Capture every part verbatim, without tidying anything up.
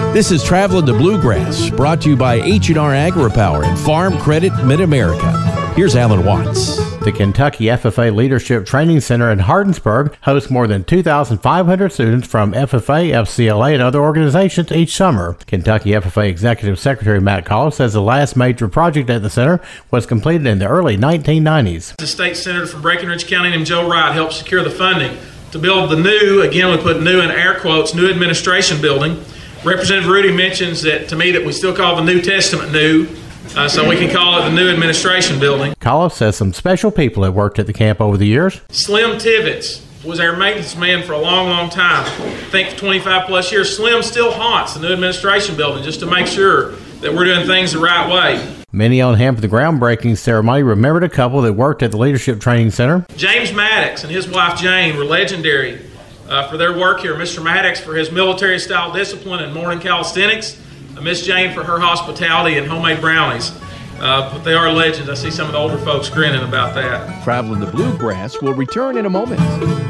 This is Traveling the Bluegrass, brought to you by H and R AgriPower and Farm Credit Mid-America. Here's Alan Watts. The Kentucky F F A Leadership Training Center in Hardinsburg hosts more than two thousand five hundred students from F F A, F C L A, and other organizations each summer. Kentucky F F A Executive Secretary Matt Collis says the last major project at the center was completed in the early nineteen nineties. The state senator from Breckinridge County named Joe Wright helped secure the funding to build the new, again we put new in air quotes, new administration building. Representative Rudy mentions that to me that we still call the New Testament new. Uh, so we can call it the new administration building. Collis says some special people have worked at the camp over the years. Slim Tibbetts was our maintenance man for a long, long time. I think for twenty-five plus years. Slim still haunts the new administration building just to make sure that we're doing things the right way. Many on hand for the groundbreaking ceremony remembered a couple that worked at the Leadership Training Center. James Maddox and his wife Jane were legendary uh, for their work here. Mister Maddox for his military-style discipline and morning calisthenics. Miss Jane for her hospitality and homemade brownies. Uh, but they are legends. I see some of the older folks grinning about that. Traveling the Bluegrass will return in a moment.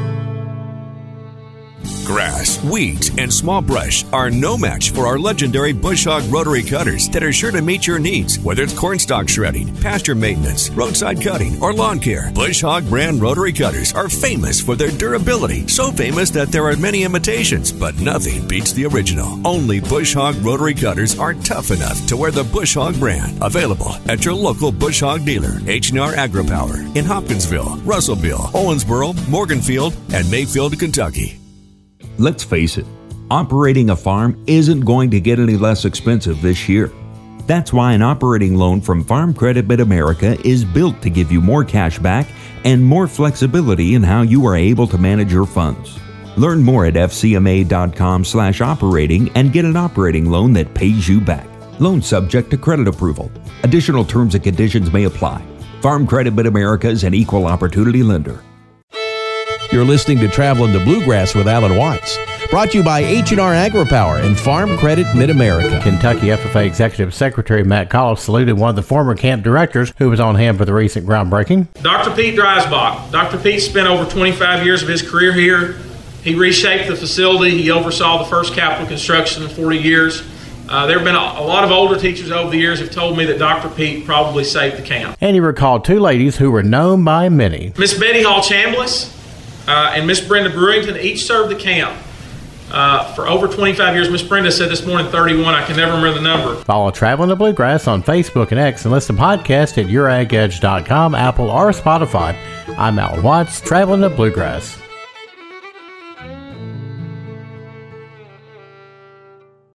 Grass, weeds, and small brush are no match for our legendary Bush Hog rotary cutters that are sure to meet your needs, whether it's cornstalk shredding, pasture maintenance, roadside cutting, or lawn care. Bush Hog brand rotary cutters are famous for their durability, so famous that there are many imitations, but nothing beats the original. Only Bush Hog rotary cutters are tough enough to wear the Bush Hog brand. Available at your local Bush Hog dealer, H and R AgriPower, in Hopkinsville, Russellville, Owensboro, Morganfield, and Mayfield, Kentucky. Let's face it, operating a farm isn't going to get any less expensive this year. That's why an operating loan from Farm Credit Mid-America is built to give you more cash back and more flexibility in how you are able to manage your funds. Learn more at f c m a dot com slash operating and get an operating loan that pays you back. Loan subject to credit approval. Additional terms and conditions may apply. Farm Credit Mid-America is an equal opportunity lender. You're listening to Traveling the Bluegrass with Alan Watts, brought to you by H and R AgriPower and Farm Credit Mid-America. Kentucky F F A Executive Secretary Matt Collis saluted one of the former camp directors who was on hand for the recent groundbreaking. Doctor Pete Dreisbach. Doctor Pete spent over twenty-five years of his career here. He reshaped the facility. He oversaw the first capital construction in forty years. Uh, there have been a, a lot of older teachers over the years have told me that Doctor Pete probably saved the camp. And he recalled two ladies who were known by many. Miss Betty Hall Chambliss uh, and Miss Brenda Brewington each served the camp uh, for over twenty-five years. Miss Brenda said this morning thirty-one. I can never remember the number. Follow Traveling the Bluegrass on Facebook and X and listen to podcasts at your ag edge dot com, Apple, or Spotify. I'm Alan Watts, Traveling the Bluegrass.